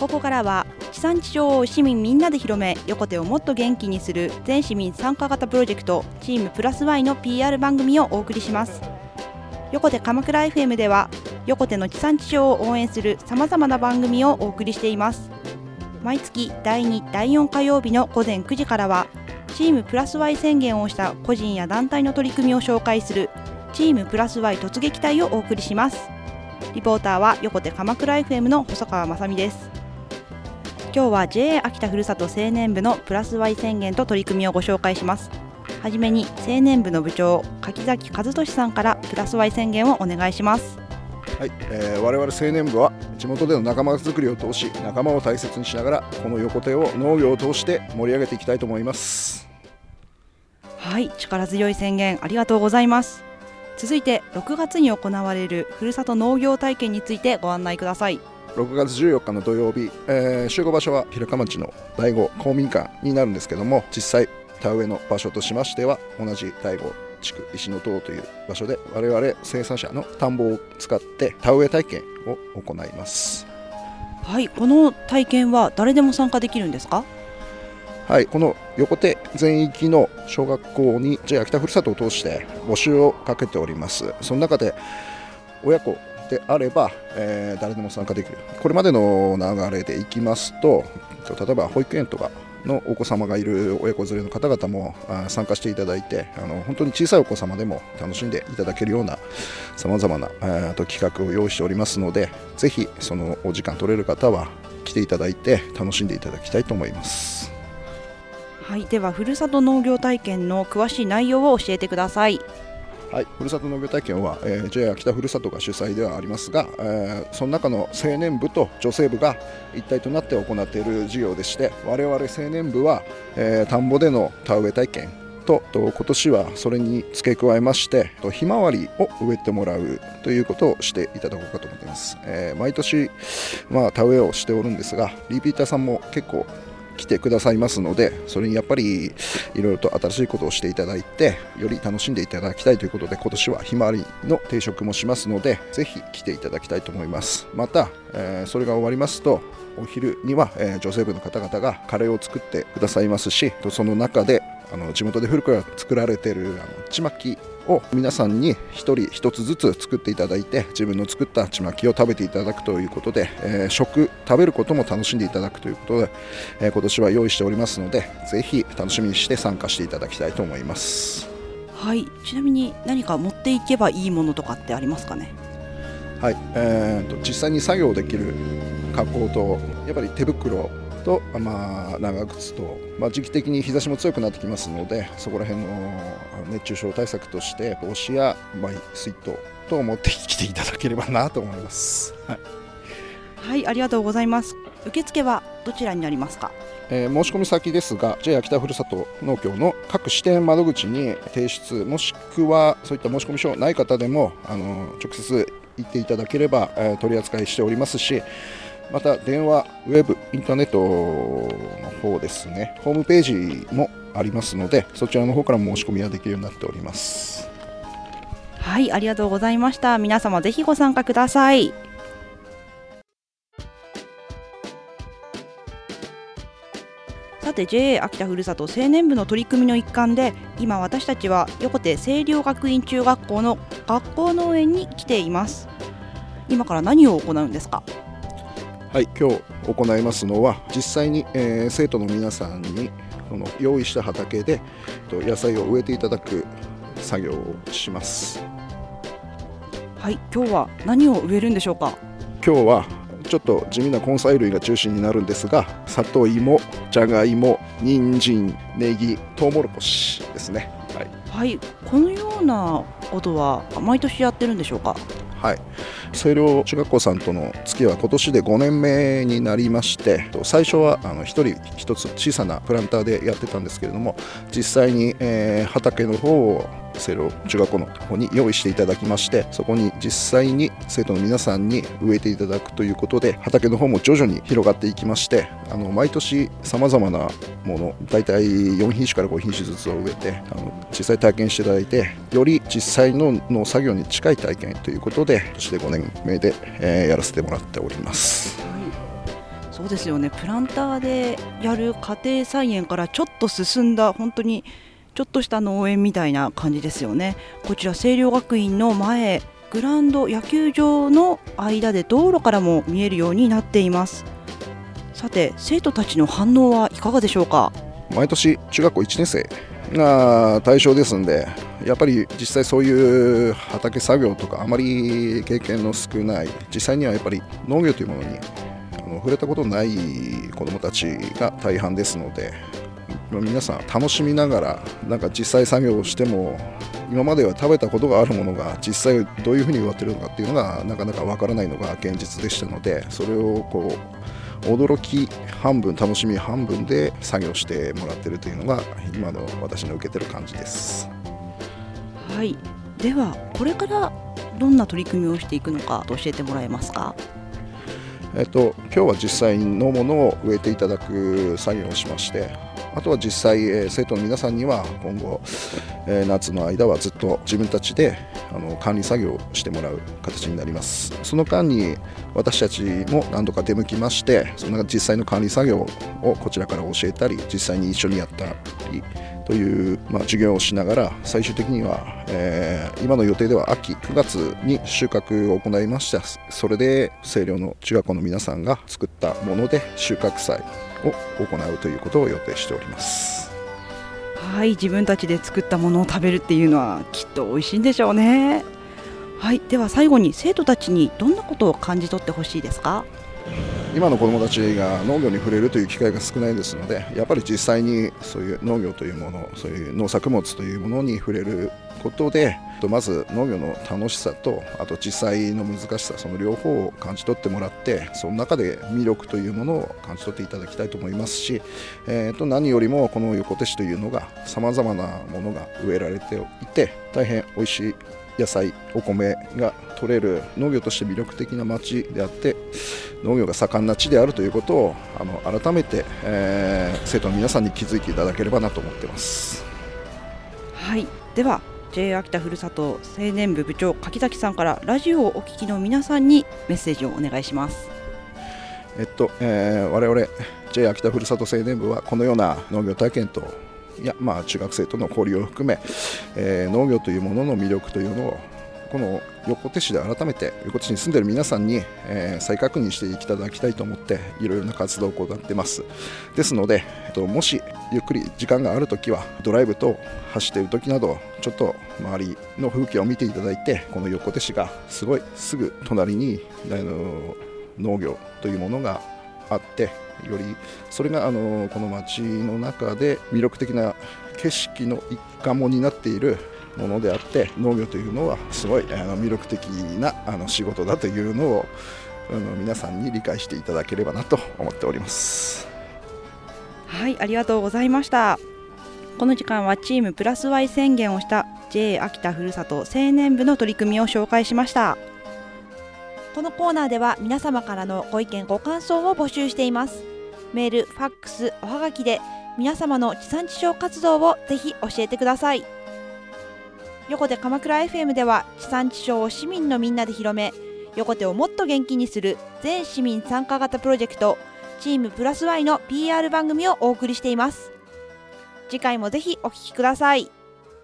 ここからは地産地消を市民みんなで広め、横手をもっと元気にする全市民参加型プロジェクトチームプラス Y の PR 番組をお送りします。横手鎌倉 FM では横手の地産地消を応援するさまざまな番組をお送りしています。毎月第2、第4火曜日の午前9時からはチームプラス Y 宣言をした個人や団体の取り組みを紹介するチームプラス Y 突撃隊をお送りします。リポーターは横手鎌倉 FM の細川雅美です。今日は JA 秋田ふるさと青年部のプラス Y 宣言と取り組みをご紹介します。はじめに青年部の部長柿崎和俊さんからプラス Y 宣言をお願いします。 はい、我々青年部は地元での仲間づくりを通し、仲間を大切にしながらこの横手を農業を通して盛り上げていきたいと思います。 はい、力強い宣言ありがとうございます。続いて6月に行われるふるさと農業体験についてご案内ください。 6月14日の土曜日、集合場所は平鹿町の第5公民館になるんですけども、実際田植えの場所としましては同じ第5地区石の塔という場所で我々生産者の田んぼを使って田植え体験を行います。 はい、この体験は誰でも参加できるんですか？ はい、この横手全域の小学校に JA 秋田ふるさとを通して募集をかけております。その中で親子であれば、誰でも参加できる。これまでの流れでいきますと、例えば保育園とかのお子様がいる親子連れの方々も参加していただいて、本当に小さいお子様でも楽しんでいただけるようなさまざまな企画を用意しておりますので、ぜひそのお時間取れる方は来ていただいて楽しんでいただきたいと思います。 はい、ではふるさと農業体験の詳しい内容を教えてください。 はい、ふるさと農業体験は、JA 秋田ふるさとが主催ではありますが、その中の青年部と女性部が一体となって行っている事業でして、我々青年部は、田んぼでの田植え体験と今年はそれに付け加えましてひまわりを植えてもらうということをしていただこうかと思っています。毎年、田植えをしておるんですが、リピーターさんも結構来てくださいますので、それにやっぱりいろいろと新しいことをしていただいてより楽しんでいただきたいということで、今年はひまわりの定食もしますので、ぜひ来ていただきたいと思います。また、それが終わりますとお昼には、女性部の方々がカレーを作ってくださいますし、その中で地元で古くから作られているちまきを皆さんに一人一つずつ作っていただいて、自分の作ったちまきを食べていただくということで、食べることも楽しんでいただくということで、今年は用意しておりますので、ぜひ楽しみにして参加していただきたいと思います。 はい、ちなみに何か持っていけばいいものとかってありますかね？ はい、実際に作業できる格好と、やっぱり手袋と、長靴と、時期的に日差しも強くなってきますので、そこら辺の熱中症対策として帽子や水筒と持ってきていただければなと思います。はい、 はい、ありがとうございます。受付はどちらになりますか？ 申し込み先ですが JA 秋田ふるさと農協の各支店窓口に提出、もしくはそういった申し込み書ない方でも直接行っていただければ取り扱いしておりますし、また電話、ウェブ、インターネットの方ですね、ホームページもありますので、そちらの方から申し込みができるようになっております。 はい、ありがとうございました。皆様ぜひご参加ください。さて JA 秋田ふるさと青年部の取り組みの一環で、今私たちは横手清涼学院中学校の学校農園に来ています。今から何を行うんですか？ はい、今日行いますのは実際に、生徒の皆さんにこの用意した畑で野菜を植えていただく作業をします。 はい、今日は何を植えるんでしょうか？ 今日はちょっと地味な根菜類が中心になるんですが、里芋、じゃがいも、人参、ネギ、トウモロコシですね。はい、 はい、このようなことは毎年やってるんでしょうか？ はい、清涼中学校さんとの付き合いは今年で5年目になりまして、最初は一人一つ小さなプランターでやってたんですけれども、実際に、畑の方を清涼中学校の方に用意していただきまして、そこに実際に生徒の皆さんに植えていただくということで、畑の方も徐々に広がっていきまして、毎年さまざまなもの、だいたい4品種から5品種ずつを植えて実際体験していただいて、より実際の農作業に近い体験ということで、今年で5年目で、やらせてもらっております。 そそうですよね。プランターでやる家庭菜園からちょっと進んだ本当にちょっとした農園みたいな感じですよね。こちら星稜学院の前、グラウンド野球場の間で道路からも見えるようになっています。さて、生徒たちの反応はいかがでしょうか。 毎年中学校1年生が対象ですんで、やっぱり実際そういう畑作業とかあまり経験の少ない、実際にはやっぱり農業というものに触れたことのない子どもたちが大半ですので、皆さん楽しみながらなんか実際作業をしても、今までは食べたことがあるものが実際どういうふうに植わっているのかっていうのがなかなかわからないのが現実でしたので、それを驚き半分楽しみ半分で作業してもらっているというのが今の私の受けてる感じです。 はい、ではこれからどんな取り組みをしていくのか教えてもらえますか。 今日は実際のものを植えていただく作業をしまして、あとは実際、生徒の皆さんには今後、夏の間はずっと自分たちで管理作業をしてもらう形になります。その間に私たちも何度か出向きまして、その実際の管理作業をこちらから教えたり、実際に一緒にやったりという、授業をしながら、最終的には、今の予定では秋9月に収穫を行いました。それで星稜の中学校の皆さんが作ったもので収穫祭を行うということを予定しております。 はい、自分たちで作ったものを食べるっていうのはきっと美味しいんでしょうね。はい、では最後に生徒たちにどんなことを感じ取ってほしいですか。 今の子どもたちが農業に触れるという機会が少ないですので、やっぱり実際にそういう農業というもの、そういう農作物というものに触れることで、まず農業の楽しさと、あと実際の難しさ、その両方を感じ取ってもらって、その中で魅力というものを感じ取っていただきたいと思いますし、何よりもこの横手市というのがさまざまなものが植えられていて、大変おいしい野菜、お米が取れる農業として魅力的な町であって、農業が盛んな地であるということを改めて、生徒の皆さんに気づいていただければなと思っています。 はい、では JA 秋田ふるさと青年部部長柿崎さんからラジオをお聞きの皆さんにメッセージをお願いします。 我々 JA 秋田ふるさと青年部はこのような農業体験と中学生との交流を含め、農業というものの魅力というのをこの横手市で改めて横手市に住んでいる皆さんに、再確認していただきたいと思っていろいろな活動を行っています。ですので、もしゆっくり時間があるときはドライブと走っているときなどちょっと周りの風景を見ていただいて、この横手市がすぐ隣に農業というものがあって、よりそれがこの町の中で魅力的な景色の一環も担っているものであって、農業というのはすごい魅力的な仕事だというのを皆さんに理解していただければなと思っております。 はい、ありがとうございました。この時間はチームプラス Y 宣言をした JA 秋田ふるさと青年部の取り組みを紹介しました。このコーナーでは皆様からのご意見ご感想を募集しています。メール、ファックス、おはがきで皆様の地産地消活動をぜひ教えてください。横手鎌倉 FM では地産地消を市民のみんなで広め、横手をもっと元気にする全市民参加型プロジェクトチームプラス Y の PR 番組をお送りしています。次回もぜひお聞きください。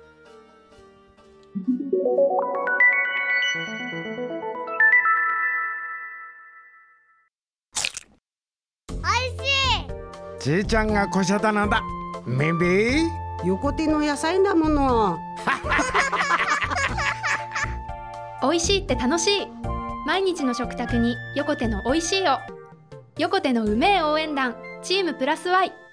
じいちゃんがこしゃたのだ。めんべい横手の野菜だもの。 美味しいって楽しい。毎日の食卓に横手の美味しいを。横手のうめえ応援団チームプラス Y。